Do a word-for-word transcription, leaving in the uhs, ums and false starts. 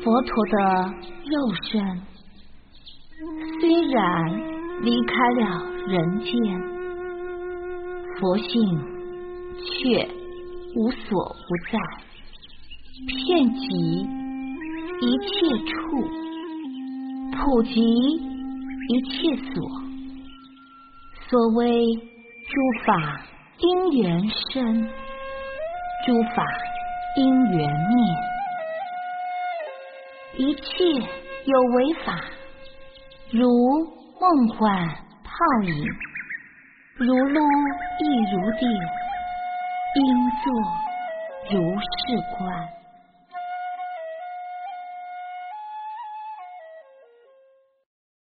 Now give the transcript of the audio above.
佛陀的肉身虽然离开了人间，佛性却无所不在，遍及一切处，普及一切所。所谓诸法因缘生，诸法因缘灭，一切有为法，如梦幻泡影，如露亦如电，应作如是观。